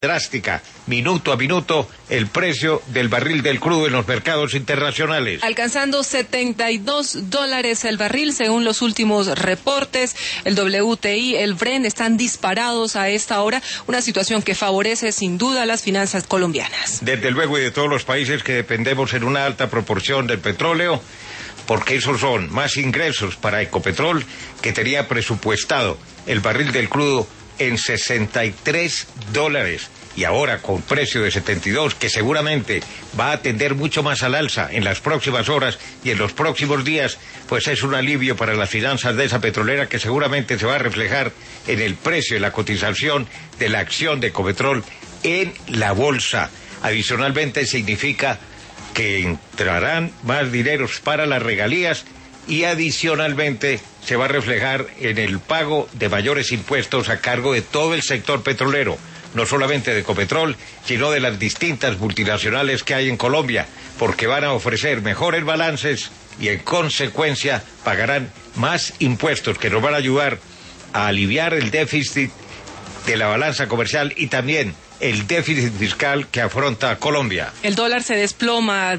drástica, minuto a minuto, el precio del barril del crudo en los mercados internacionales. Alcanzando $72 el barril según los últimos reportes. El WTI, el Brent están disparados a esta hora, una situación que favorece sin duda a las finanzas colombianas. Desde luego, y de todos los países que dependemos en una alta proporción del petróleo, porque esos son más ingresos para Ecopetrol, que tenía presupuestado el barril del crudo en $63, y ahora con precio de 72, que seguramente va a tender mucho más al alza en las próximas horas y en los próximos días, pues es un alivio para las finanzas de esa petrolera, que seguramente se va a reflejar en el precio y la cotización de la acción de Ecopetrol en la bolsa. Adicionalmente significa que entrarán más dineros para las regalías, y adicionalmente se va a reflejar en el pago de mayores impuestos a cargo de todo el sector petrolero, no solamente de Ecopetrol, sino de las distintas multinacionales que hay en Colombia, porque van a ofrecer mejores balances y en consecuencia pagarán más impuestos que nos van a ayudar a aliviar el déficit de la balanza comercial y también el déficit fiscal que afronta Colombia. El dólar se desploma